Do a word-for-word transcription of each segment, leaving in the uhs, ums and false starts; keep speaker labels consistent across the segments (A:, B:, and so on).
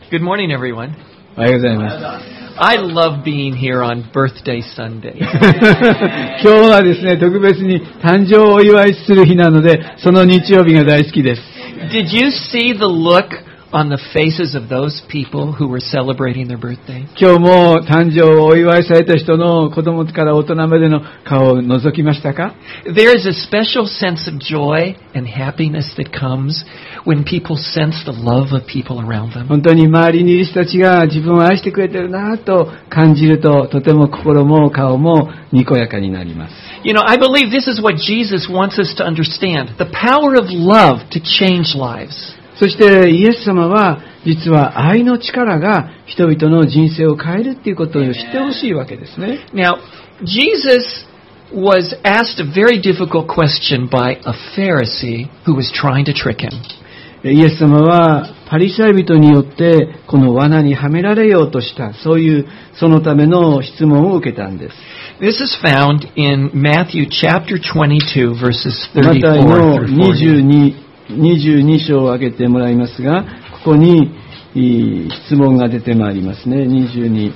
A: Good morning, everyone.
B: おはようございます。
A: I love being here on Birthday Sunday.
B: 今日はですね、特別に誕生をお祝いする日なので、その日曜日が大好きです。
A: Did you see the look on the faces of those people who were celebrating their birthday?
B: 今日も誕生をお祝いされた人の子供から大人までの顔を覗きましたか？
A: There is a special sense of joy and happiness that comes when people sense the love of people around them.
B: 本当に周りにいる人たちが自分を愛してくれてるなと感じると、とても心も顔もにこやかになります。
A: You know, I believe this is what Jesus wants us to understand. The power of love to change lives.
B: そしてイエス様は実は愛の力が人々の人生を変えるっていうことを知ってほしいわけですね。
A: Now, Jesus was asked a very difficult question by a Pharisee who was trying to trick him.
B: イエス様はパリサイ人によってこの罠にはめられようとした、そういうそのための質問を受けたんです。
A: This is found in Matthew chapter twenty-two, verses
B: マタイ
A: thirty-four
B: の
A: through
B: にじゅう
A: forty.
B: に, にじゅうに章を挙げてもらいますが、ここに質問が出てまいりますね。にじゅうに、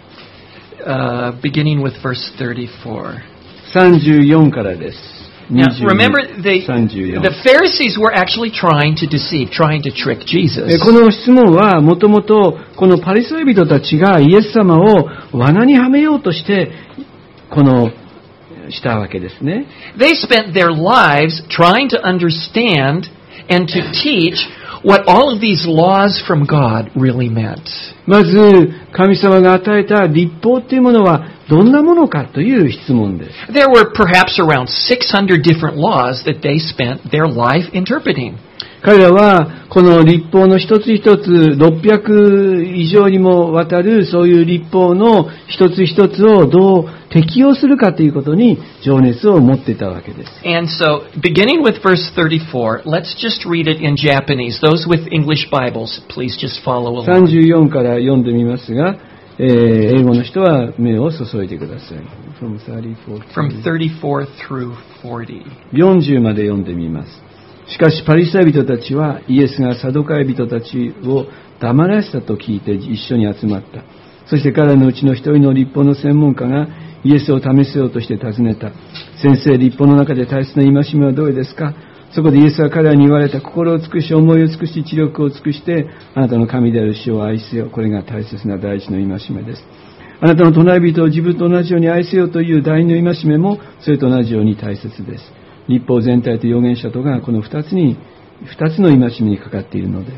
A: Uh, beginning with verse thirty-four.
B: さんじゅうよんからです。
A: Now,
B: にじゅうに
A: remember, the,
B: さんじゅうよん
A: the Pharisees were actually trying to deceive, trying to trick Jesus.
B: えこの質問はもともとこのパリサイ人たちがイエス様を罠にはめようとしてこのしたわけですね。
A: They spent their lives trying to understand and to teach what all of these laws from God really meant.
B: まず神様が与えた律法というものはどんなものかという質問です。
A: There were perhaps around six hundred different laws that they spent their life interpreting.
B: 彼らはこの律法の一つ一つろっぴゃく以上にもわたるそういう律法の一つ一つをどう適用するかということに情熱を持っていたわけです。
A: And so, beginning with verse thirty-four, let's just read it in Japanese. Those with English Bibles, please just follow
B: さん
A: along.
B: じゅうよんから読んでみますが、えー、英語の人は目を注いでください。From thirty-four
A: From thirty-four through forty.
B: よんじゅうまで読んでみます。しかしパリサイ人たちはイエスがサドカイ人たちを黙らせたと聞いて一緒に集まった。そして彼らのうちの一人の律法の専門家がイエスを試せようとして尋ねた。先生、律法の中で大切な戒めはどれですか？そこでイエスは彼らに言われた。心を尽くし、思いを尽くし、知力を尽くしてあなたの神である主を愛せよ。これが大切な第一の戒めです。あなたの隣人を自分と同じように愛せよという第二の戒めもそれと同じように大切です。律法全体と預言者とがこの二つに二つの戒めにかかっているのです。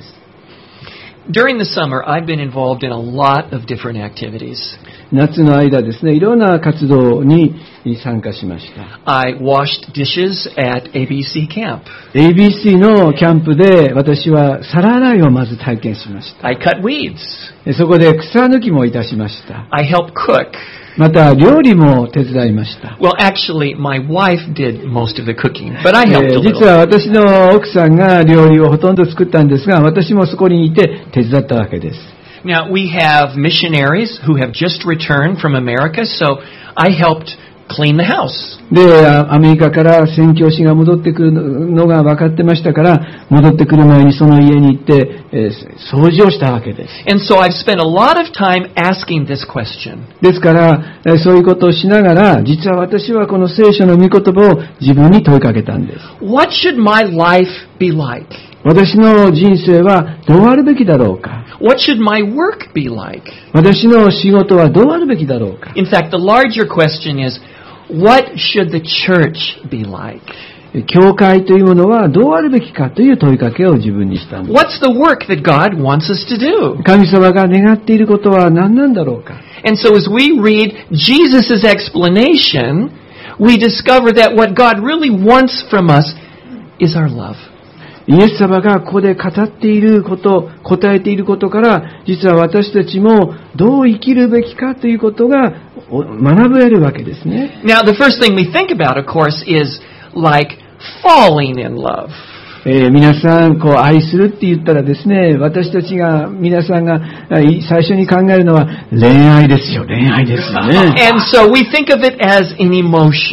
A: During the summer, I've been involved in a lot of different activities.
B: 夏の間ですね、いろんな活動に参加しました。
A: I washed dishes at A B C camp.
B: エービーシー のキャンプで私は皿洗いをまず体験しました。
A: I cut weeds.
B: そこで草抜きもいたしました。
A: I helped cook.
B: また料理も手伝いました。
A: Well, actually, my wife did most of the cooking, but I helped
B: え
A: a
B: ー実
A: little.
B: は私の奥さんが料理をほとんど作ったんですが、私もそこにいて手伝ったわけです。
A: Now, we have missionaries who have just returned from America, so I helped clean the house.
B: で、アメリカから宣教師が戻ってくるのが分かってましたから、戻ってくる前にその家に行って、えー、掃除をしたわけです。
A: And so I've spent a lot of time asking this question.
B: ですから、えーそういうことをしながら、実は私はこの聖書の御言葉を自分に問いかけたんです。
A: What should my life be like?
B: 私の人生はどうあるべきだろうか。
A: What should my work be like?
B: 私の仕事はどうあるべきだろうか。
A: In fact, the larger question is, what should the church be like?
B: 教会というものはどうあるべきかという問いかけを自分にしたんです。
A: What's the work that God wants us to do?
B: 神様が願っていることは何なんだろうか。
A: And so as we read Jesus' explanation, we discover that what God really wants from us is our love.
B: イエス様がここで語っていること、答えていることから、実は私たちもどう生きるべきかということが学べるわけですね。
A: Now, the first thing we think about, of course, is like falling in love.
B: えー、皆さんこう愛するって言ったらですね、私たちが皆さんが最初に考えるのは恋愛ですよ、恋愛ですよね。
A: And so we think of it as an emotion.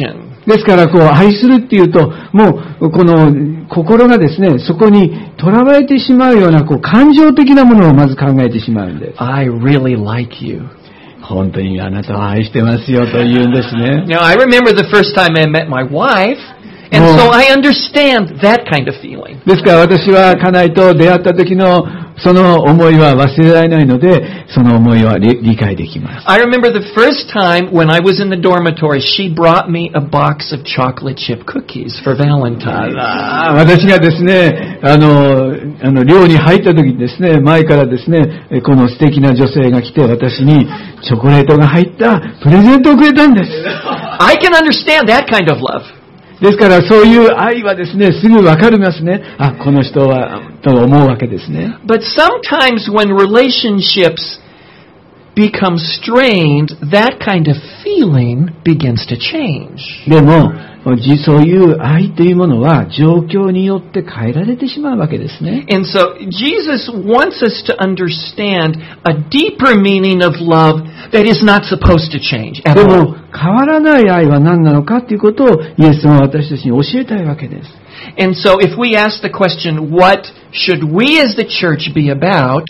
B: ですから、こう、愛するっていうと、もう、この、心がですね、そこに囚われてしまうような、こう、感情的なものをまず考えてしまうんです。
A: I really like you.
B: 本当にあなたを愛してますよと言うんですね。
A: Now, I remember the first time I met my wife, and so I understand that kind of feeling.
B: ですから私は家内と出会った時のその思いは忘れられないので、その思いは理理解できます。
A: I remember the first time when I was in the dormitory, she brought me a box of chocolate chip cookies for Valentine's.
B: あ私がですね、あの、あの寮に入った時にですね、前からですね、この素敵な女性が来て私にチョコレートが入ったプレゼントをくれたんです。
A: I can understand that kind of love.
B: ですからそういう愛はですね、すぐわかりますね。あ、この人は、と思うわけですね。
A: But sometimes when relationships become strained, that kind of feeling begins to change.
B: でも、そういう愛というものは状況によって変えられてしまうわけですね。
A: And so Jesus wants us to understand a deeper meaning of love that is not supposed to change at
B: で
A: all.
B: も、変わらない愛は何なのかということをイエスは私たちに教えたいわけです。
A: And so if we ask the question, what should we as the church be about,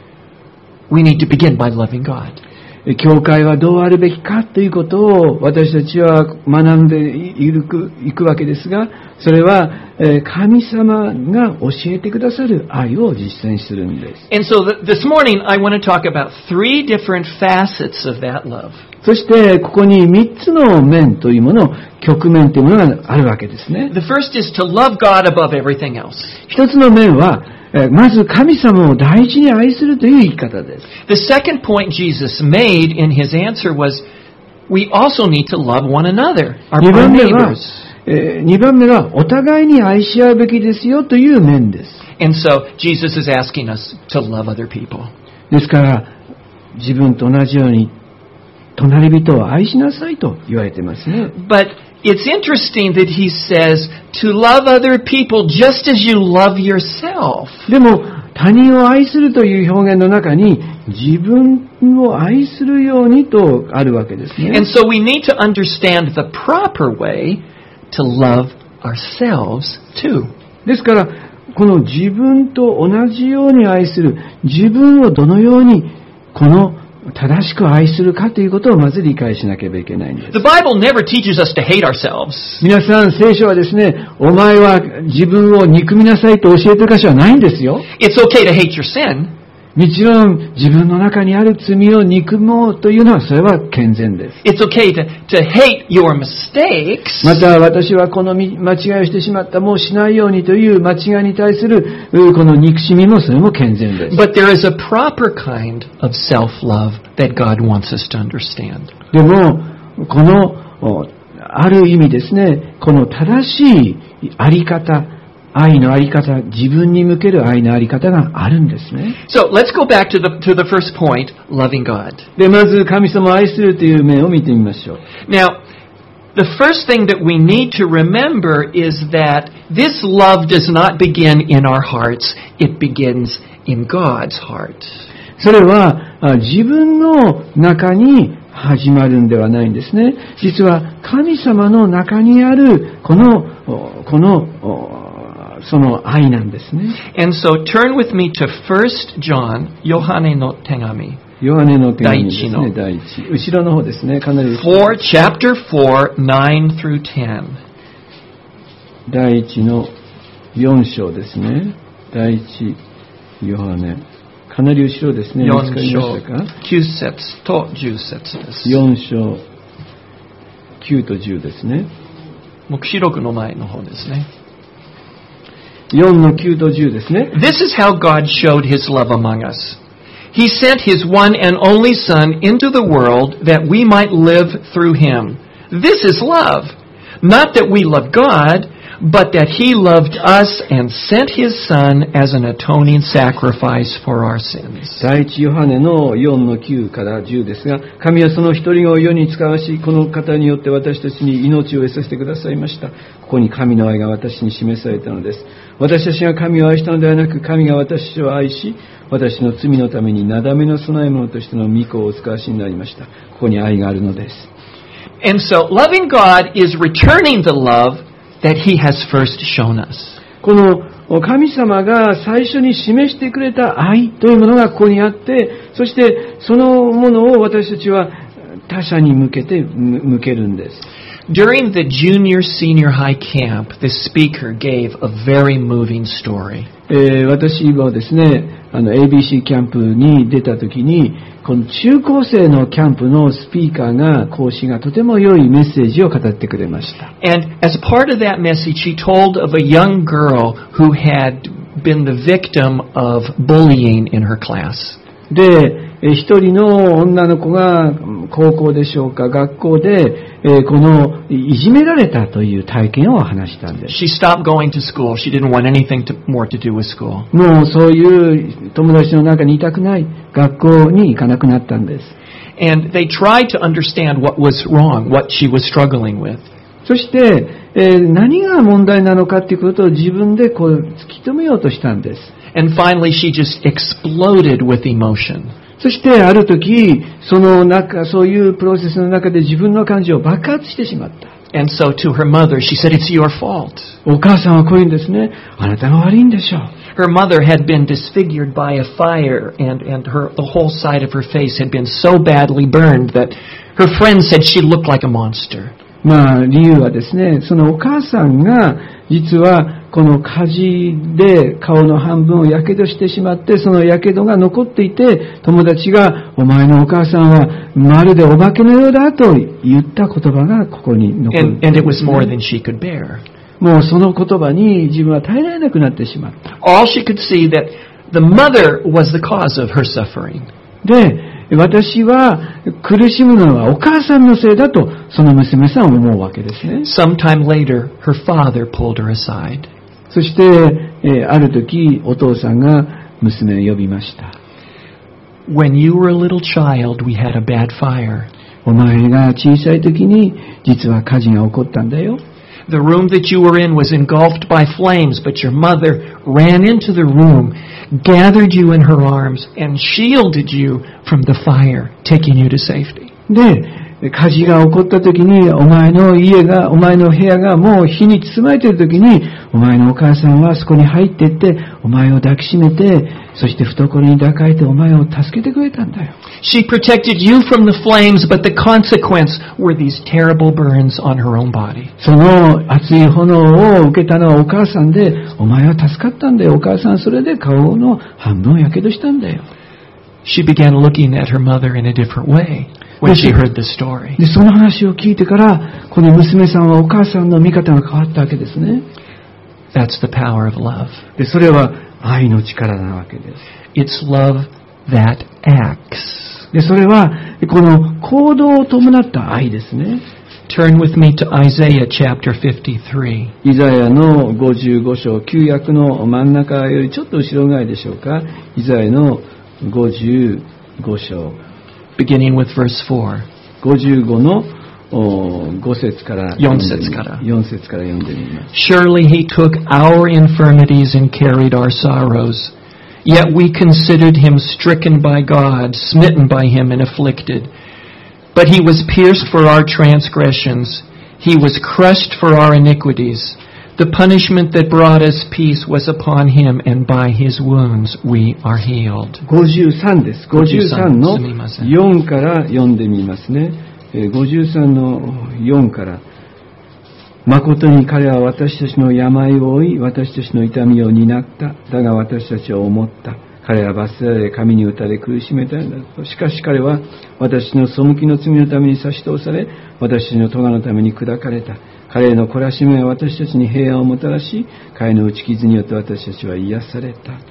A: we need to begin by loving God.
B: 教会はどうあるべきかということを私たちは学んでいく、いくわけですが、それは神様が教えてくださる愛を実践するんです。
A: And so th- this morning I want to talk about three different facets of that love.
B: そしてここに三つの面というもの、局面というものがあるわけですね。
A: The first is to love God above everything else.
B: 一つの面は、まず神様を第一に愛するという言い方です。
A: The second point Jesus made in his answer was, we also need to love one another, our
B: 二番目は、
A: neighbors.
B: えー、二番目はお互いに愛し合うべきですよという面です。
A: And so Jesus is asking us to love other people.
B: ですから自分と同じように隣人を愛しなさいと言われてますね。
A: But it's interesting that he says to love other people just as you love yourself.
B: でも他人を愛するという表現の中に自分を愛するようにとあるわけですね。
A: And so we need to understand the proper way to love ourselves too.
B: ですからこの自分と同じように愛する、自分をどのようにこの正しく愛するかということをまず理解しなければいけないんです。
A: The Bible never teaches us to hate ourselves.
B: 皆さん、聖書はですね、お前は自分を憎みなさいと教えてる箇所はないんですよ。
A: It's okay to hate your sin.
B: もちろん自分の中にある罪を憎もうというのはそれは健全です。
A: It's okay to, to hate your mistakes.
B: また私はこの間違いをしてしまった、もうしないようにという間違いに対するこの憎しみもそれも健全です。
A: But there is a proper kind of self-love that God wants us to understand.
B: でもこのある意味ですね、この正しいあり方、愛のあり方、自分に向ける愛のあり方があるんですね。
A: So let's go back to the, to the first point, loving God.
B: で、まず神様を愛するという面を見てみましょう。
A: Now, the first thing that we need to remember is that this love does not begin in our hearts, it begins in God's heart.
B: それは自分の中に始まるんではないんですね。実は神様の中にあるこの、この、その愛なんですね。
A: And so turn with me to First John, ヨハネの手紙。
B: ヨハネの手紙ですね、第一。後ろの方ですね、かなり。
A: four, chapter four, nine through ten.
B: 第一のよん章ですね。第一ヨハネ。かなり後ろですね。
A: よん
B: 見つかりましたか？
A: きゅう節とじゅう節です。
B: よん章きゅうとじゅうですね。
A: 黙示録の前の方ですね。
B: よんのきゅうとじゅうですね。
A: This is how God showed His love among us. He sent His one and only Son into the world that we might live through Him. This is love. Not that we love God, but that He loved us and sent His Son as an atoning sacrifice for our sins.
B: 第一ヨハネのよんのきゅうからじゅうですが、神はその一人を世に使わし、この方によって私たちに命を得させてくださいました。ここに神の愛が私に示されたのです。私たちが神を愛したのではなく、神が私たちを愛し、私の罪のためになだめの供え物としての御子をお使わしになりました。ここに愛があるのです。
A: And so, loving God is returning the love that He has first shown us.
B: この神様が最初に示してくれた愛というものがここにあって、そしてそのものを私たちは他者に向けて向けるんです。
A: During the junior senior high camp, the speaker gave a very moving story.
B: えー、私はですね、あの エービーシー キャンプに出た時に、この中高生のキャンプのスピーカーが、講師がとても良いメッセージを語ってくれました。
A: And as part of that message, he told of a young girl who had been the victim of bullying in her class.
B: で、一人の女の子が高校でしょうか、学校で、えー、このいじめられたという体験を話したんです。
A: She stopped going to school. She didn't want anything to, more to do with school.
B: もうそういう友達の中にいたくない、学校に行かなくなったんです。
A: And they tried to understand what was wrong, what she was struggling with.
B: そして、えー、何が問題なのかということを自分でこう突き止めようとしたんです。
A: And finally, she just exploded with emotion.
B: そしてある時、その中、そういうプロセスの中で自分の感情を爆発してしまった。
A: And so to her mother, she said, "It's your fault."
B: お母さんはこう言うんですね。あなたが悪いんでしょう。
A: Her mother had been disfigured by a fire, and, and her, the whole side of her face had been so badly burned that her friends said she looked like a monster.
B: まあ理由はですね、そのお母さんが実はこの火事で顔の半分をやけどしてしまって、そのやけどが残っていて、友達がお前のお母さんはまるでお化けのようだと言った言葉がここに残る、ね。
A: And, and it was more than she could bear.
B: もうその言葉に自分は耐えられなくなってしまった。
A: All she could see that the mother was the cause of her suffering.
B: で、私は苦しむのはお母さんのせいだとその娘さんは思うわけですね。
A: Sometime later, her father pulled her aside.
B: そして、えー、ある時お父さんが娘を呼びました。
A: When you were a little child, we had a bad fire.
B: お前が小さい時に実は火事が起こったんだよ。
A: The room that you were in was engulfed by flames, but your mother ran into the room, gathered you in her arms, and shielded you from the fire, taking you to safety.
B: で、火事が起こった時に、お前の家が、お前の部屋がもう火に包まれている時に、お前のお母さんはそこに入っていって、お前を抱きしめて、そして懐に抱かれてお前を助けてくれたんだよ。
A: She protected you from the flames, but the consequence were these terrible burns on her own body.
B: その熱い炎を受けたのはお母さんで、お前は助かったんだよ。お母さんそれで顔の半分をやけどしたんだよ。
A: She began looking at her mother in a different way when she heard the story.
B: で、その話を聞いてから、この娘さんはお母さんの見方が変わったわけですね。
A: That's the power of love.
B: で、それは愛の力なわけです。
A: It's love that acts.
B: で、それはこの行動を伴った愛ですね。
A: Turn with me to Isaiah chapter fifty-three.
B: イザヤのごじゅうご章、旧約の真ん中よりちょっと後ろ側でしょうか。イザヤのごじゅうご章。
A: Beginning with verse four.
B: ごじゅうごのご節から
A: よん節から。
B: よん節から読んでみます。
A: Surely he took our infirmities and carried our sorrows. Yet we considered him stricken by God, smitten by him and afflicted. But he was pierced for our transgressions. He was crushed for our iniquities. The punishment that brought us peace was upon him, and by his wounds we are healed.
B: ごじゅうさんです。ごじゅうさんのよんから読んでみますね。ごじゅうさんのよんから。誠に彼は私たちの病を負い、私たちの痛みを担った。だが私たちは思った。彼は罰せられ、神に打たれ苦しめたのだと。しかし彼は私の背きの罪のために差し通され、私たちの咎のために砕かれた。彼の懲らしめは私たちに平安をもたらし、彼の打ち傷によって私たちは癒された。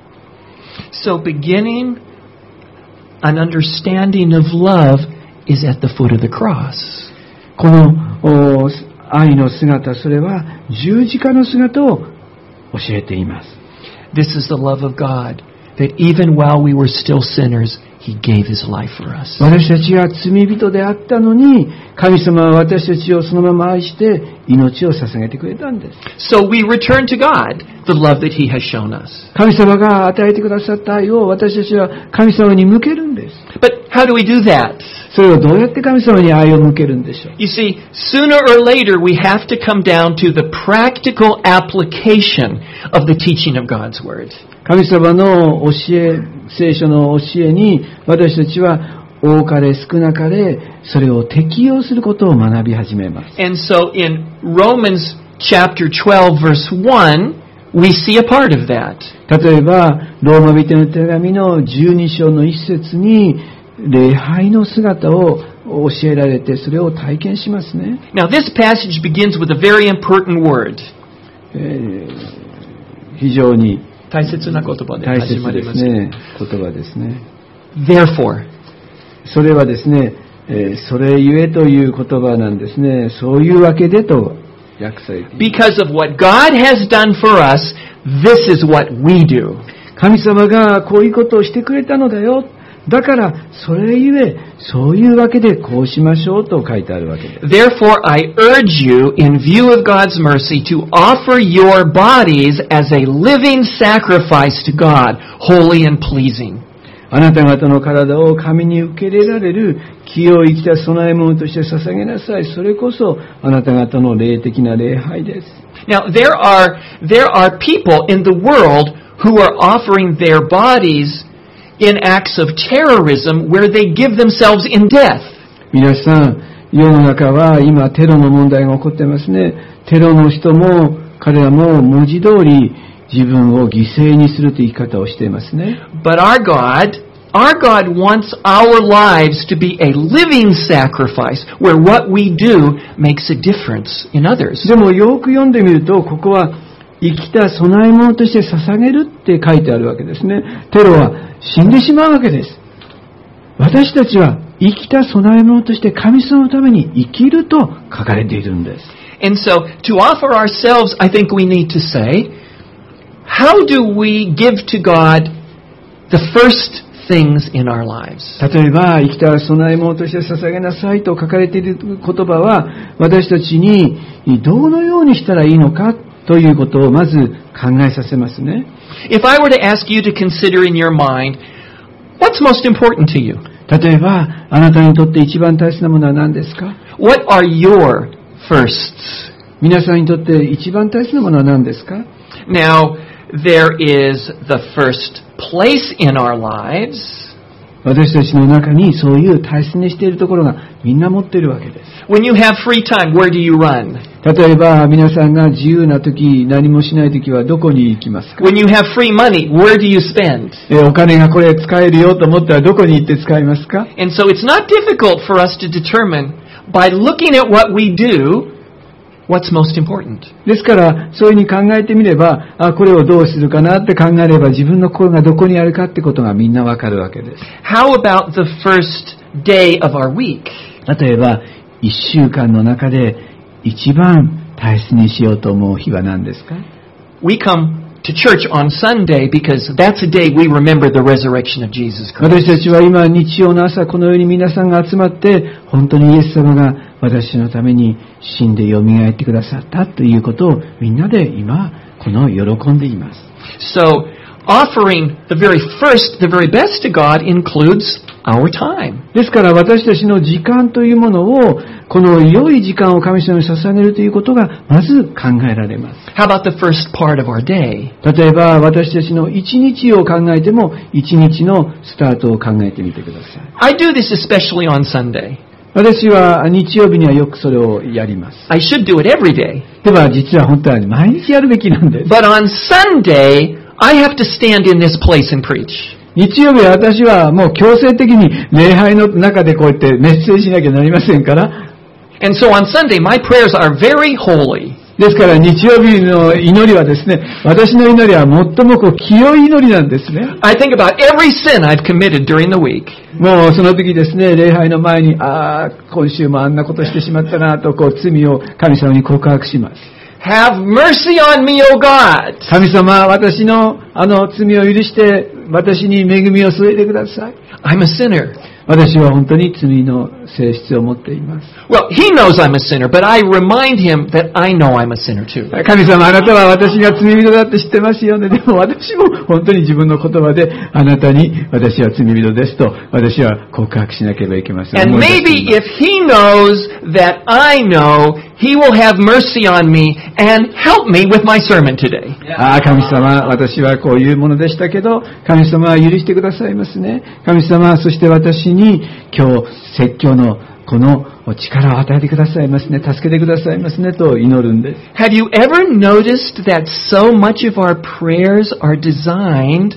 A: So beginning an understanding of love is at the foot of the cross.
B: この愛の姿、それは十字架の姿を教えています。
A: This is the love of God, that even while we were still sinners, He gave His life for us.
B: 私たちが罪人であったのに、神様は私たちをそのまま愛して命を捧げてくれたんです。
A: So we return to God the love that He has shown us.
B: 神様が与えてくださった愛を私たちは神様に向けるんです。
A: But how do we do that?
B: それをどうやって神様に愛を向けるんでしょう。
A: You see, sooner or later we have to come down to the practical application of the teaching of God's Word.
B: 神様の教え、聖書の教えに私たちは多かれ少なかれそれを適用することを学び始めます。
A: And so in Romans chapter twelve verse one, we see a part of that.
B: 例えばローマ人の手紙のじゅうに章の一節に礼拝の姿を教えられてそれを体験しますね。
A: Now this passage begins with a very important word.
B: えー、非常に
A: 大切な言葉で
B: 大切
A: 始まります。
B: ですね。言葉ですね。
A: Therefore.
B: それはですね、えー、それゆえという言葉なんですね。そういうわけでと訳されています。
A: Because of what God has done for us, this is what we do.
B: 神様がこういうことをしてくれたのだよ。だからそれゆえそういうわけでこうしましょうと書いてあるわけです。
A: Therefore, I urge you, in view of God's mercy, to offer your bodies as a living sacrifice to God, holy and pleasing.
B: あなた方の体を神に受け入れられる清い生きた供え物として捧げなさい。それこそあなた方の霊的な礼拝です。
A: Now, there are, there are people in the world who are offering their bodies in acts of terrorism where they give themselves in death.
B: 皆さん、世の中は今テロの問題が起こってますね。テロの人も彼らも文字通り自分を犠牲にするという生き方をしていますね。
A: But our God, our God wants our lives to be a living sacrifice where what we do makes a difference in others.
B: でもよく読んでみると、ここは生きた供え物として捧げるって書いてあるわけですね。テロは死んでしまうわけです。私たちは生きた供え物として神様のために生きると書かれているんです。
A: And so, to offer ourselves, I think we need to say, how do we give to God the first things in our lives?
B: 例えば、生きた供え物として捧げなさいと書かれている言葉は、私たちにどのようにしたらいいのかということをまず考えさせますね。
A: If I were to ask you to consider in your mind, what's most important to you?
B: 例えば、あなたにとって一番大切なものは何ですか？
A: What are your firsts?
B: 皆さんにとって一番大切なものは何ですか？
A: Now, there is the first place in our lives.
B: 私たちの中にそういう大切にしているところがみんな持っているわけです。
A: When you have free time, where do you run?
B: 例えば皆さんが自由な時、何もしない時はどこに行きますか？
A: When you have free money, where do you spend?
B: えお金がこれ使えるよと思ったらどこに行って使いますか？
A: And so it's not difficult for us to determine by looking at what we do, what's most important.
B: ですからそういうふうに考えてみれば、あ、これをどうするかなって考えれば自分の心がどこにあるかってことがみんなわかるわけです。
A: How about the first day of our week?
B: 例えば一週間の中で一番大切にしようと思う日は何ですか？
A: We come to church on Sunday because that's a day we remember the resurrection of Jesus Christ.
B: 私たちは今日曜の朝このように皆さんが集まって本当にイエス様が私のために死んでよみがえってくださったということをみんなで今この喜んでいます。
A: So, offering the very first, the very best to God includes our time.
B: ですから私たちの時間というものをこの良い時間を神様に捧げるということがまず考えられます。
A: How about the first part of our day?
B: 例えば私たちの一日を考えても一日のスタートを考えてみてください。
A: I do this especially on Sunday.
B: 私は日曜日にはよくそれをやります。
A: I should do it every day.
B: では実は本当は毎日やるべきなんです。
A: But on Sunday, I have to stand in this place and preach.
B: 日曜日は私はもう強制的に礼拝の中でこうやってメッセージしなきゃなりませんから。
A: And so on Sunday, my prayers are very holy.
B: ですから日曜日の祈りはですね、私の祈りは最もこう清い祈りなんですね。
A: I think about every sin I've committed during the week.
B: もうその時ですね、礼拝の前に、ああ、今週もあんなことしてしまったなと、こう罪を神様に告白します。
A: Have mercy on me, O God.
B: 神様、私のあの罪を許して私に恵みを注いでください。
A: I'm a sinner.
B: 私は本当に罪の性質を持っています。
A: Well, he knows I'm a sinner, but I remind him that I know I'm a sinner too.
B: 神様、あなたは私が罪人だって知ってますよね。でも私も本当に自分の言葉で、あなたに私は罪人ですと、私は告白しなければいけません。
A: And maybe if he knows that I know, he will have mercy on me and help me with my sermon today.
B: ああ、神様、私はこういうものでしたけど、神様は許してくださいますね。神様、そして私に今日説教のこの力を与えてくださいますね。助けてくださいますねと祈るんです。
A: Have you ever noticed that so much of our prayers are designed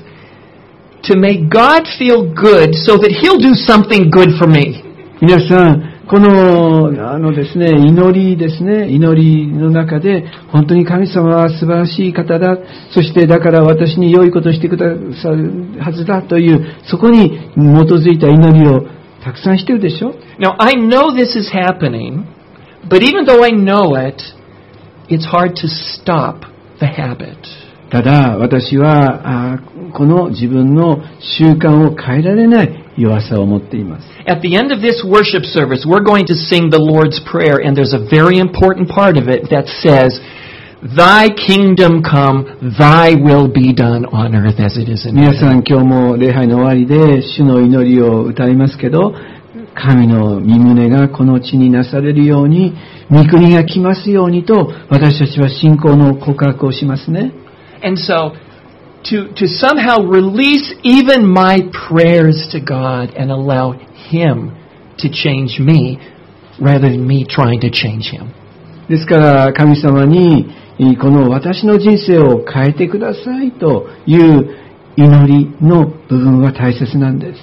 A: to make God feel good so that He'll do something good for me?
B: 皆さん、この、あのですね、祈りですね、祈りの中で、本当に神様は素晴らしい方だ、そしてだから私に良いことをしてくださるはずだという、そこに基づいた祈りをたくさんしてるでしょ?
A: Now, I know this is happening, but even though I know it, it's hard to stop the habit.
B: ただ、私は、あこの自分の習慣を変えられない弱さを持っています。
A: At the end of this worship service, we're going to sing the Lord's Prayer, and there's a very important part of it that says, Thy kingdom come, Thy will be done on earth as it is in heaven.
B: 皆さん、今日も礼拝の終わりで主の祈りを歌いますけど、神の御胸がこの地になされるように、御国が来ますようにと、私たちは信仰の告白をしますね。
A: And so, to, to somehow release even my prayers to God and allow Him to change me rather than me trying to change Him.
B: ですから神様にこの私の人生を変えてくださいという祈りの部分は大切なんです。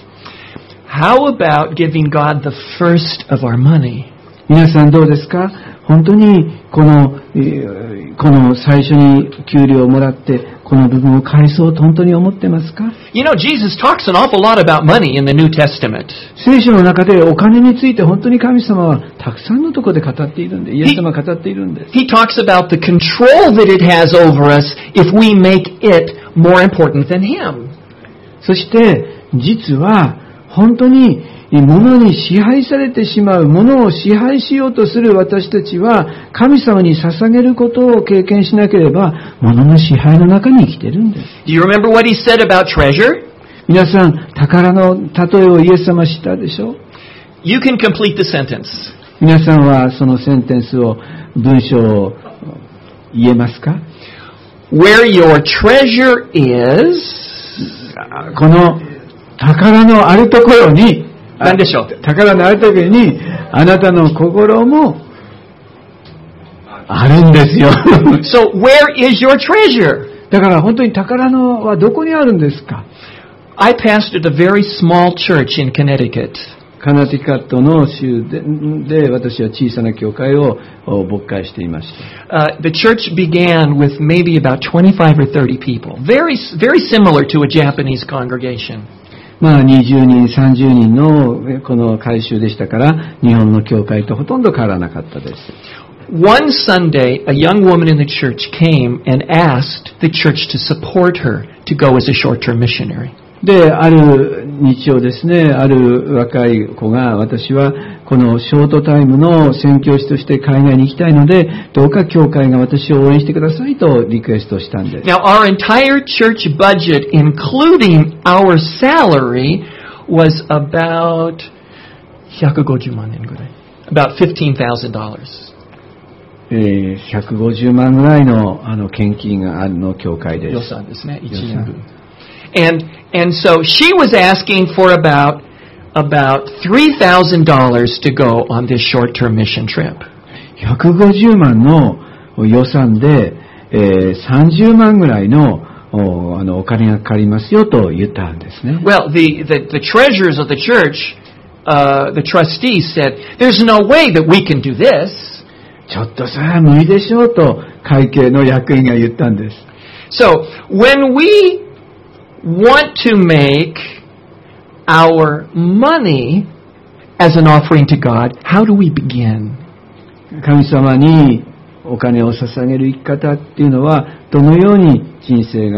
A: How about giving God the first of our money?
B: 皆さんどうですか？本当にこの、この最初に給料をもらってこの部分を返そうと本当に思ってますか？
A: You know, Jesus talks an awful lot about money in the New Testament.
B: 聖書の中でお金について本当に神様はたくさんのところで語っているんで、イエス様は語っているんです。
A: He talks about the control that it has over us if we make it more important than Him.
B: そして実は本当に物に支配されてしまう、物を支配しようとする私たちは神様に捧げることを経験しなければ物の支配の中に生きているんです。
A: Do you remember what He said about treasure?
B: 皆さん、宝の例えをイエス様知ったでしょ?
A: You can complete the sentence.
B: 皆さんはそのセンテンスを、文章を言えますか?
A: Where your treasure is,
B: この宝のあるところに
A: 何でしょう？
B: 宝のあるところにあなたの心もあるんですよ。
A: So where is your treasure?
B: だから本当に宝のはどこにあるんですか?
A: I pastored a very small church in Connecticut.
B: カナティカットの州 で, で私は小さな教会を牧会していました。
A: Uh, the church began with maybe about twenty-five or thirty people. Very, very similar to a Japanese congregation.
B: まあにじゅうにん、さんじゅうにんのこの改宗でしたから、日本の教会とほとんど変わらなかったです。
A: One Sunday, a young woman in the church came and asked the church to support her to go as a short-term missionary.
B: で、ある日曜ですね、ある若い子が、私はこのショートタイムの宣教師として海外に行きたいので、どうか教会が私を応援してくださいとリクエストしたんです。
A: Now, our entire church budget, including our salary, was aboutひゃくごじゅうまんえんぐらい。About fifteen thousand dollars.
B: えー、ひゃくごじゅうまんぐらいのあの献金があるの教会です。
A: 予算ですね、いちねんぶん。And and so she was asking for about about three thousand dollars to go on this short-term mission trip.
B: ひゃくごじゅうまんの予算で、えー、さんじゅうまんぐらいの お, あのお金がかかりますよと言ったんですね。
A: Well, the the, the treasurers of the church, uh, the trustees said, "There's no way that we can do this."
B: ちょっとそれは無理でしょうと会計の役員が言ったんです。
A: So when we want to make our money as an offering to God, how do we begin?
B: 神様にお金を捧げる生き方っていうのはどのように人生が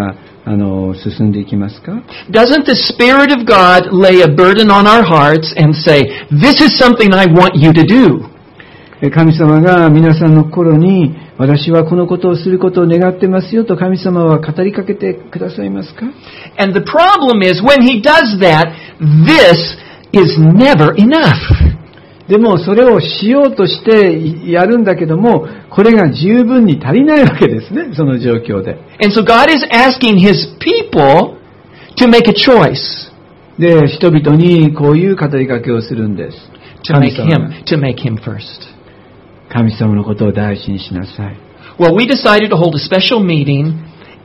B: あの進んでいきますか？
A: Doesn't the Spirit of God lay a burden on our hearts and say, this is something I want you to do?
B: 神様が皆さんの心に、私はこのことをすることを願ってますよと神様は語りかけてくださいますか？
A: And the problem is, when He does that, this is never enough.
B: でもそれをしようとしてやるんだけども、これが十分に足りないわけですね、その状況で。
A: And so God is asking His people to make a choice.
B: で、人々にこういう語りかけをするんです。
A: To make Him, to make Him first.
B: 神様のことを大事にしなさい。
A: Well, we decided to hold a special meeting,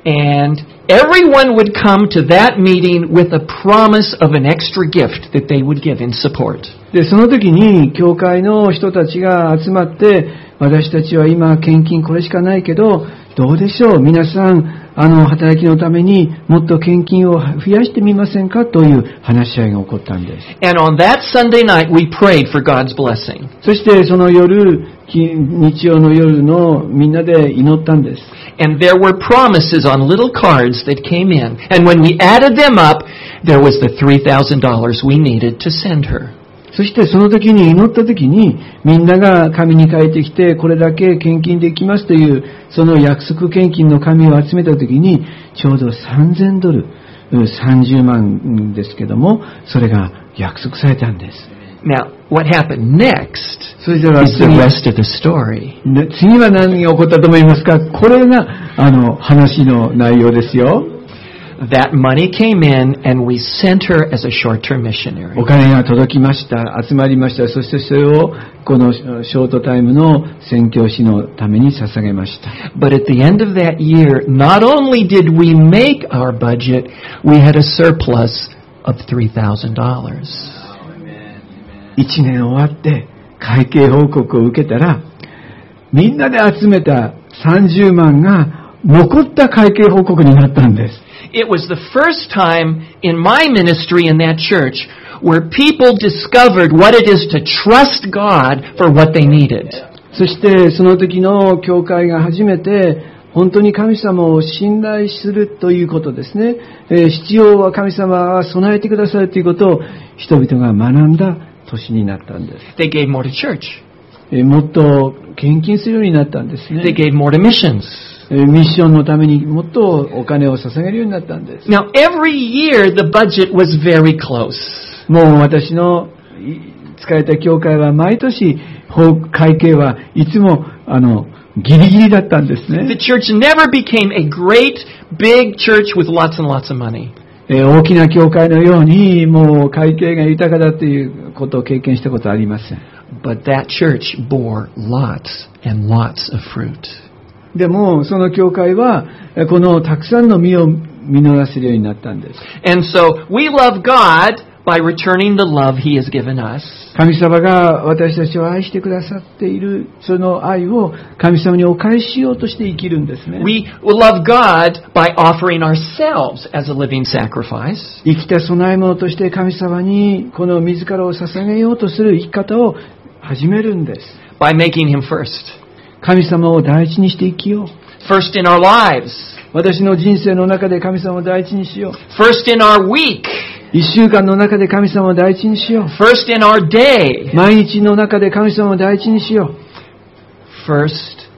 A: and everyone would come to that meeting with a promise of an extra gift that they would give in support.
B: で、その時に教会の人たちが集まって、私たちは今献金これしかないけど、どうでしょう、皆さん、あの働きのためにもっと献金を増やしてみませんかという話し合いが起こったんです。
A: And on that Sunday night, we prayed for God's blessing.
B: そしてその夜、日曜の夜のみんなで祈ったんです。
A: And there were promises on little cards that came in. And when we added them up, there was the three thousand dollars we needed to send her.
B: そしてその時に祈った時にみんなが紙に書いてきてこれだけ献金できますというその約束献金の紙を集めた時にちょうどさんぜんドル、さんじゅうまんですけどもそれが約束されたんです。
A: Now, what happened next
B: それでは
A: is the rest of the story.
B: 次は何が起こったと思いますか？これがあの話の内容ですよ。
A: That money came in and we sent her as a short-term missionary.
B: お金が届きました。集まりました。そしてそれをこのショートタイムの宣教師のために捧げました。
A: But at the end of that year, not only did we make our budget, we had a surplus of three thousand dollars.
B: 一年終わって会計報告を受けたら、みんなで集めたさんじゅうまんが残った会計報告になったんです。
A: It was the first time in my ministry in that church where people discovered what it is to trust God for what they needed.
B: そしてその時の教会が初めて本当に神様を信頼するということですね。えー、必要は神様は備えてくださるということを人々が学んだ年になったんです。
A: They gave more to church.
B: えー、もっと献金するようになったんですね。
A: They gave more to missions.
B: ミッションのためにもっとお金を捧げるようになったんです。
A: Now, every year the budget was very close.
B: もう私の使えた教会は毎年会計はいつもあのギリギリだったんですね。
A: The church never became a great big church with lots and lots of money.
B: えー、大きな教会のようにもう会計が豊かだということを経験したことはありません。
A: But that church bore lots and lots of fruit.
B: でもその教会はこのたくさんの実を実らせるようになったんです。
A: And so we love God by returning the love He has given us.
B: 神様が私たちを愛してくださっているその愛を神様にお返ししようとして生きるんですね。
A: We love God by offering ourselves as a living sacrifice.
B: 生きた供え物として神様にこの自らを捧げようとする生き方を始めるんです。
A: By making Him first.
B: 神様を第一にして生きよう。
A: First in our lives.
B: 私の人生の中で神様を第一にしよう。
A: First in our week.
B: 一週間の中で神様を第一にしよう。
A: First in our day.
B: 毎日の中で神様を第一にしよ
A: う。First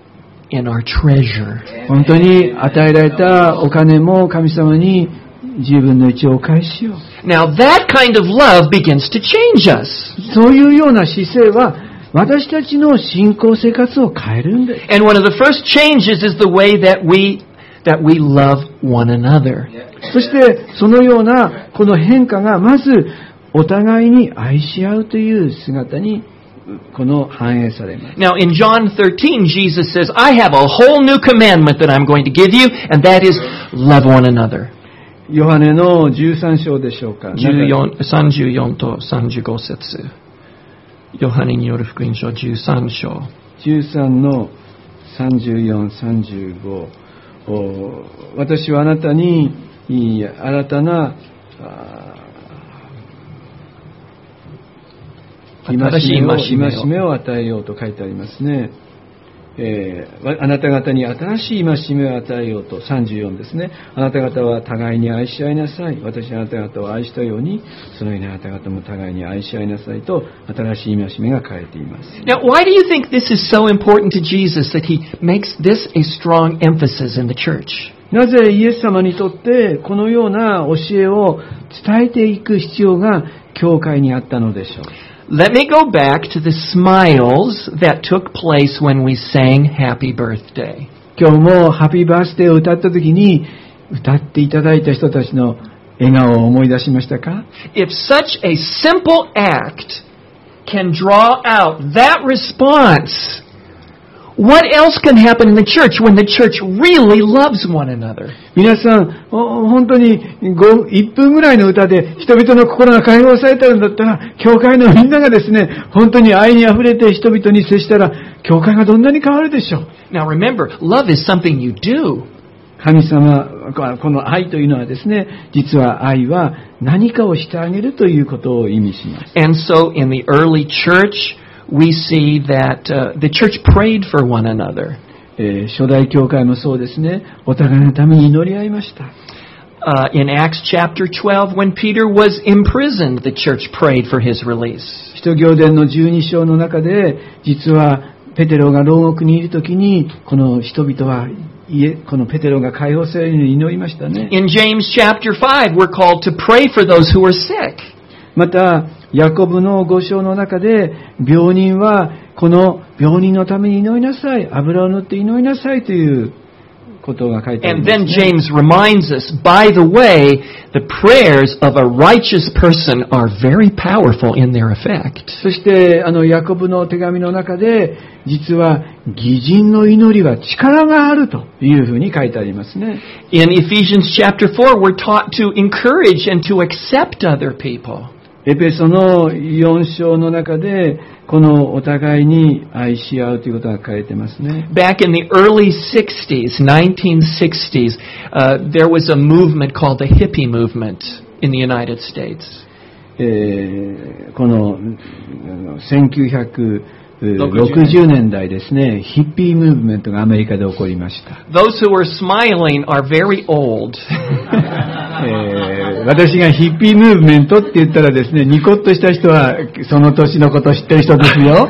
A: in our treasure.
B: 本当に与えられたお金も神様にじゅうぶんのいちをお返ししよう。
A: Now that kind of love begins to change us.
B: そういうような姿勢は私たちの信仰生活を変えるんです。
A: And one of the first changes is the way that we that we love one another.
B: そしてそのようなこの変化がまずお互いに愛し合うという姿にこの反映されます。
A: Now in John thirteen, Jesus says, I have a whole new commandment that I'm going to give you, and that is love one another.
B: ヨハネのじゅうさん章でしょうか。
A: さんじゅうよんとさんじゅうご節。ヨハネによる福音書じゅうさん章。
B: じゅうさんのさんじゅうよん、さんじゅうご。私はあなたに新たな戒めを与えようと書いてありますね。 えー、あなた方に新しい戒めを与えようと、さんじゅうよんですね。あなた方は互いに愛し合いなさい。私はあなた方を愛したように、そのようにあなた方も互いに愛し合いなさいと、新しい戒めが書かれています。
A: Now, why do you think this is so important to Jesus that he makes this a strong emphasis in the church?
B: なぜイエス様にとってこのような教えを伝えていく必要が教会にあったのでしょう。
A: Let me go back to the smiles that took place when we sang Happy Birthday.
B: 今日もハッピーバースデーを歌った時に歌っていただいた人たちの笑顔を思い出しましたか？
A: If such a simple act can draw out that response, what else can happen in the church when the church really loves one another?
B: 皆さん、本当にいっぷんぐらいの歌で人々の心が解放されたんだったら、教会のみんながですね、本当に愛に溢れて人々に接したら、教会がどんなに変わるでしょう。
A: Now remember, love is something you do.
B: 神様、この愛というのはですね、実は愛は何かをしてあげるということを意味します。
A: And so in the early church, we see that uh, the church prayed for one another.
B: えー、初代教会もそうですね。お互いのために祈り合いました。
A: Uh, in Acts chapter twelve, when Peter was imprisoned, the church prayed for his release.
B: 使徒行伝のじゅうに章の中で、実はペテロが牢獄にいるときに、この人々はこのペテロが解放されるように祈りましたね。
A: In James chapter five, we're called to pray for those who are sick.
B: また、ヤコブのご章の中で、病人はこの病人のために祈りなさい、油を塗って祈りなさいということが書いてありますね。
A: And then James reminds us, by the way, the prayers of a righteous person are very powerful in their effect.
B: そして、あの、ヤコブの手紙の中で、実は、義人の祈りは力があるというふうに書いてありますね。
A: In Ephesians chapter four, we're taught to encourage and to accept other people.
B: エペソのよん章の中で、このお互いに愛し合うということが書かれてますね。
A: Back in the early sixties, nineteen sixties, uh, there was a movement called the hippie movement in the United States.
B: えー、このせんきゅうひゃくろくじゅうねんだいですね、ヒッピームーブメントがアメリカで起こりました。
A: Those who are smiling are very old.
B: えー、私がヒッピームーブメントって言ったらですね、ニコッとした人はその年のこと知ってる人ですよ。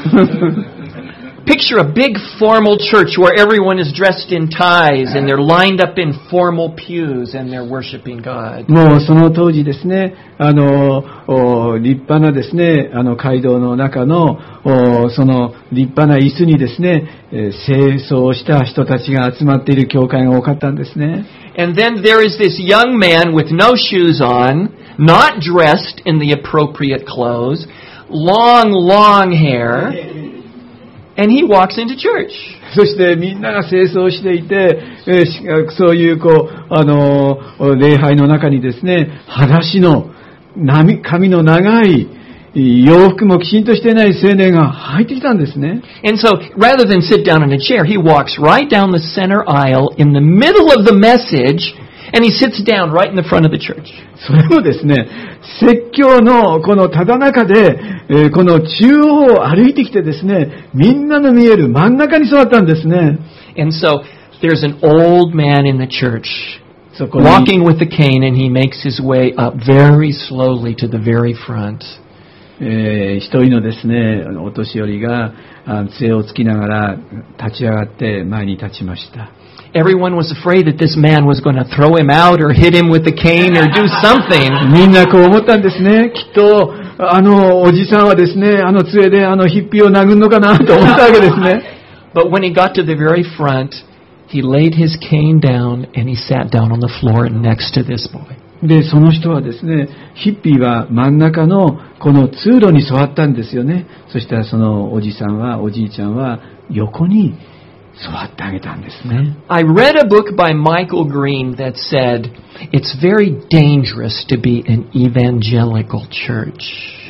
A: Picture a big formal church where everyone is dressed in ties and they're lined up in formal pews and they're worshiping God.
B: もうその当時ですね、あの立派なですね、あの街道の中のその立派な椅子にですね、清掃した人たちが集まっている教会が多かったんですね。
A: And then there is this young man with no shoes on, not dressed in the appropriate clothes, long, long hair. And he walks into church.
B: そしてみんなが清掃していて、えー、そういうこうあの礼拝の中にですね、裸足の髪の長い洋服もきちんとしていない青年が入ってきたんですね。
A: And so, rather than sit down in a chair, he walks right down the center aisle in the middle of the message, and he sits down right in the front of the church.
B: それをですね、説教のこのただ中で、えー、この中央を歩いてきてですね、みんなの見える真ん中に座ったんですね。
A: And so, there's an old man in the church, walking with a cane, and he makes his way up very slowly to the very front.
B: えー、一人のですね、お年寄りが杖をつきながら立ち上がって前に立ちました。
A: Everyone was afraid that this man was going to throw him out or hit him with the cane or do something.
B: みんなこう思ったんですね。きっとあのおじさんはですね、あの杖であのヒッピーを殴るのかなと思ったわけですね。
A: But when he got to the very front, he laid his cane down and he sat down on the floor next to this boy.
B: で、その人はですね、ヒッピーは真ん中のこの通路に座ったんですよね。そしたらそのおじさんは、おじいちゃんは横に座ってあげたんですね。
A: I read a book by Michael Green that said, it's very dangerous to be an evangelical church.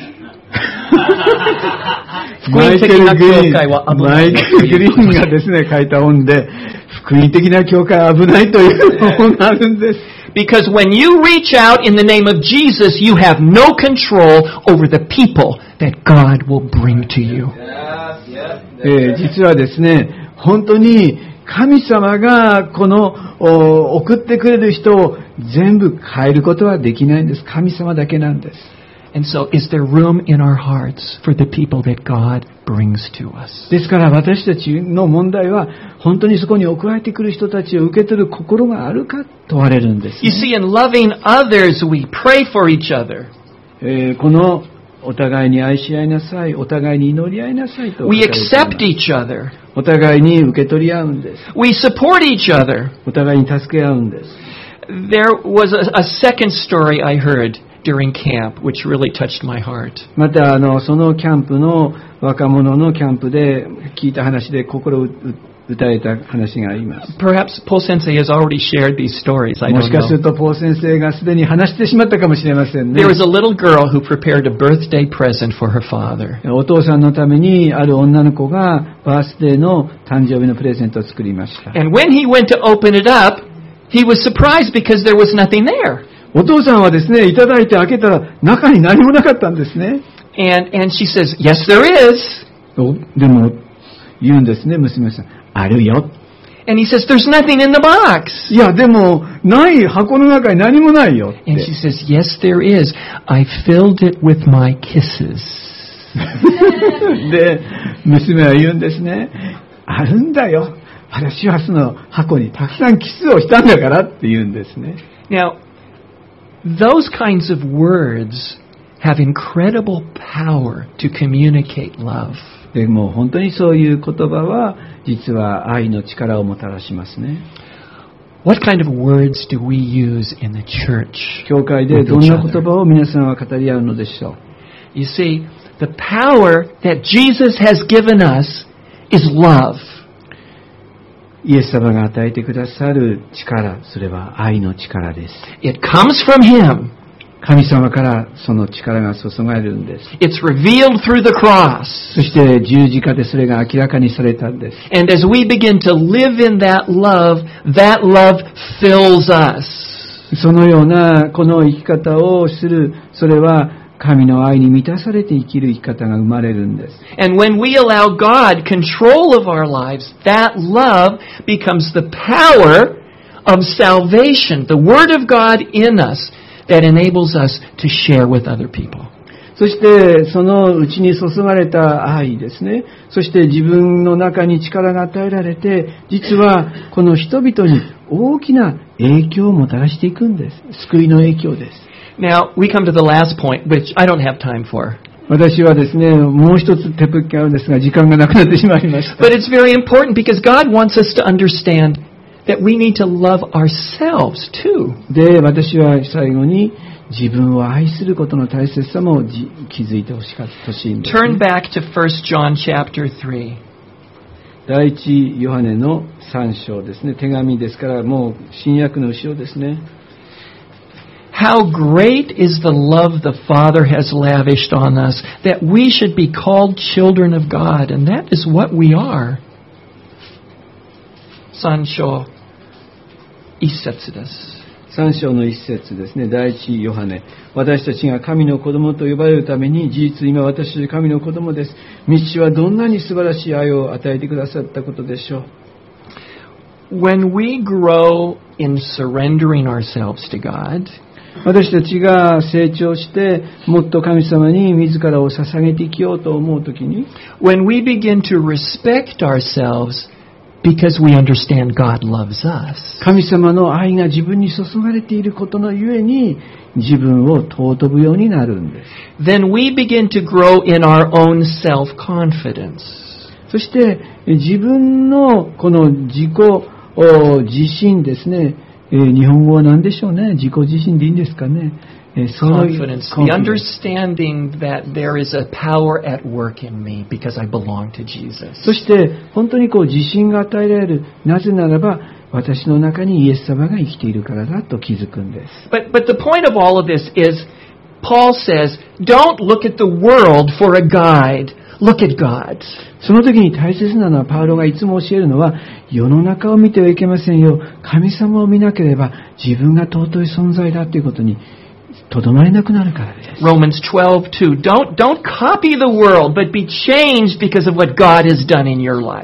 B: マイケル・グリーン、マイケル・グリーンがですね、書いた本で、福音的な教会は危ないという本があるんです。
A: Because when you reach out in the name of Jesus, you have no control over the people that God will bring to you.
B: えー、実はですね、 本当に神様がこの送ってくれる人を全部変えることはできないんです。神様だけなんです。
A: And so, is there room in our hearts for the people that God brings to us?
B: ですから私たちの問題は、本当にそこに送られてくる人たちを受け取る心があるか問われるんです、ね。
A: You see, in loving others, we pray for each other.
B: えー、このお互いに愛し合いなさい、お互いに祈り合いなさいと。
A: We accept each other.
B: お互いに受け取り合うんです。
A: We support each other.
B: お互いに助け合うんです。
A: There was a, a second story I heard.During camp, which really touched my heart.
B: またあのそのキャンプの若者のキャンプで聞いた話で心を打たれた話があります。
A: Perhaps Paul Sensei has already shared these stories. I
B: も
A: don't
B: しかする
A: know.
B: とポー先生がすでに話してしまったかもしれませんね。
A: There was a little girl who prepared a birthday present for her father.
B: お父さんのためにある女の子がバースデーの誕生日のプレゼントを作りました。
A: And when he went to open it up, he was surprised because there was nothing there.
B: お父さんはですね、いただいて開けたら中に何もなかったんですね。
A: And and she says, "Yes, there is."
B: でも言うんですね、娘さん。あるよ。
A: And he says, "There's nothing in the box."
B: いや、でもない箱の中に何もないよ。
A: And she says, "Yes, there is. I filled it with my kisses."
B: で、娘は言うんですね。あるんだよ。私はその箱にたくさんキスをしたんだからって言うんですね。
A: Now,Those kinds of words have incredible power to communicate love.
B: でも本当にそういう言葉は実は愛の力をもたらしますね。
A: What kind of words do we use in the church?
B: 教会でどんな言葉を皆さんは語り合うのでしょう。
A: You see, the power that Jesus has given us is love.
B: イエス様が与えてくださる力、それは愛の力です。
A: It comes from Him.
B: 神様からその力が注がれるんです。
A: It's revealed through the cross.
B: そして十字架でそれが明らかにされたんです。
A: And as we begin to live in that love, that love fills us.
B: そのようなこの生き方をする、それは神の愛に満たされて生きる生き方が生まれるんです。
A: And when we allow God control of our lives, that love becomes the power of salvation, the Word of God in us that enables us to share with other people.
B: そしてそのうちに注がれた愛ですね。そして自分の中に力が与えられて、実はこの人々に大きな影響をもたらしていくんです。救いの影響です。
A: Now, we come to the last point, which I don't have time for.
B: 私はですね、もう一つ手ぶっきあるんですが、時間がなくなってしまいました。
A: But it's very important because God wants us to understand that we need to love ourselves too.
B: で、私は最後に自分を愛することの大切さも気づいてほしかったしいんです、ね。
A: Turn back to First John chapter three.
B: 第一ヨハネの三章ですね。手紙ですからもう新約の後ろですね。
A: How great is the love the Father has lavished on us that we should be called children of God, and that is what we are. 三章一節です。
B: 三章の一節ですね。第一ヨハネ。私たちが神の子供と呼ばれるために、事実今私たち神の子供です。道はどんなに素晴らしい愛を与えてくださったことでしょう。
A: When we grow in surrendering ourselves to God,
B: 私たちが成長してもっと神様に自らを捧げていきようと思うときに、
A: when we begin to respect ourselves because we understand God loves us,
B: 神様の愛が自分に注がれていることのゆえに自分を尊ぶようになるんです。
A: then we begin to grow in our own self-confidence.
B: そして自分のこの自己自信ですね。えー、日本語は何でしょうね。自己自信でいいんですかね。えー、その
A: confidence, the understanding that there is a power at work in me because I belong to Jesus.
B: そして本当にこう自信が与えられる。なぜならば私の中にイエス様が生きているからだと気づくんです。
A: But but the point of all of this is, Paul says, don't look at the world for a guide. Look at God.
B: その時に大切なのはパウロがいつも教えるのは世の中を見てはいけませんよ。神様を見なければ自分が尊い存在だということにとどまれなくなるからです。
A: Romans twelve two. Don't don't copy the world, but be changed because of what God has done in your life.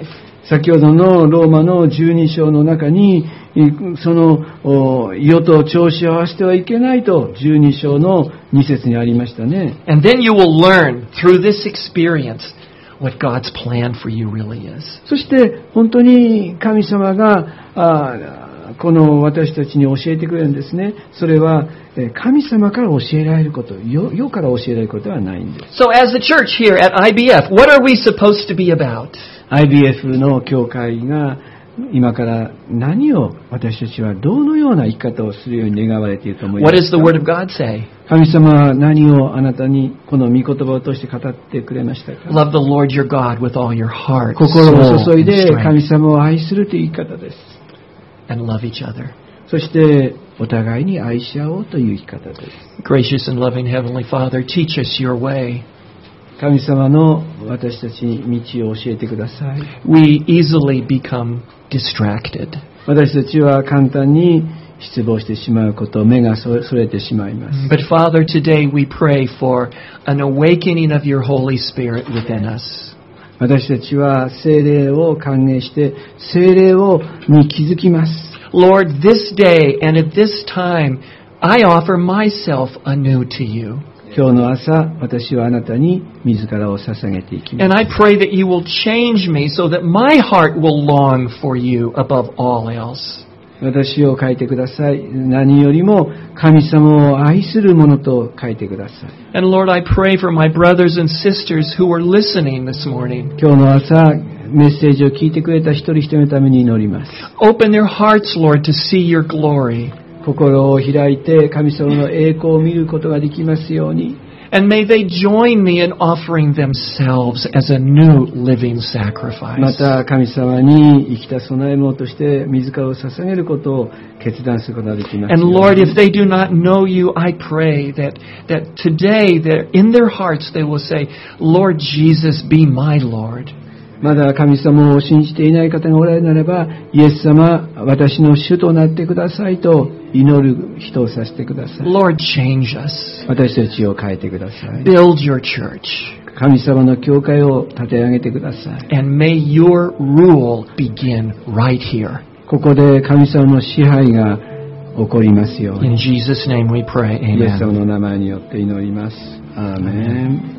B: 先ほどのローマのじゅうに章の中に、その世と調子を合わせてはいけないとじゅうに章のに節にありましたね。
A: And then you will learn through this experience what God's plan for you really is.
B: そして本当に神様があこの私たちに教えてくれるんですね。それは神様から教えられること、世, 世から教えられることはないんです。
A: So as a church here atアイビーエフ, what are we supposed to be about?
B: アイビーエフ の教会が今から何を私たちはどのような生き方をするように願われていると思いますか？
A: What does the Word of God say?
B: 神様は何をあなたにこの御言葉を通して語ってくれましたか？
A: Love the Lord your God with all your heart,
B: 心を
A: soul,
B: 注い
A: and
B: で
A: strength,
B: 神様を愛するという生き方です。
A: and love each other.
B: そしてお互いに愛し合おうという生き方です。
A: Gracious and loving Heavenly Father, teach us your way.
B: 神様の私たちに道を教えてください。
A: We easily become distracted.
B: 私たちは簡単に失望してしまうこと、目がそれてしまいます。
A: But Father, today we pray for an awakening of your Holy Spirit within us.
B: 私たちは聖霊を歓迎して聖霊をに気づきます。
A: Lord, this day and at this time, I offer myself anew to you.
B: 今日の朝、私はあなたに自らを捧げていきます。
A: And I pray that you will change me so that my heart will long for you above all else.
B: 私を変えてください。何よりも神様を愛する者と変えてください。
A: And Lord, I pray for my brothers and sisters who are listening this morning.
B: 今日の朝、メッセージを聞いてくれた一人一人のために祈ります。
A: Open their hearts, Lord, to see your glory.
B: 心を開いて神様の栄光を見ることができますように。
A: And may they join me in offering themselves as a new living sacrifice.
B: また神様に生きた供え物として自らを捧げることを決断することができますよ
A: And
B: うに。
A: Lord, if they do not know you, I pray that, that today that in their hearts they will say, Lord Jesus, be my Lord.
B: まだ神様を信じていない方がおられるならば、イエス様、私の主となってくださいと祈る人をさせてください。
A: Lord, change us.
B: 私たちを変えてください。
A: Build your church.
B: 神様の教会を立て上げてください。
A: And may your rule begin right here.
B: ここで神様の支配が起こりますように。
A: In Jesus' name we pray.
B: イエス様
A: Amen.
B: の名前によって祈ります。アーメン。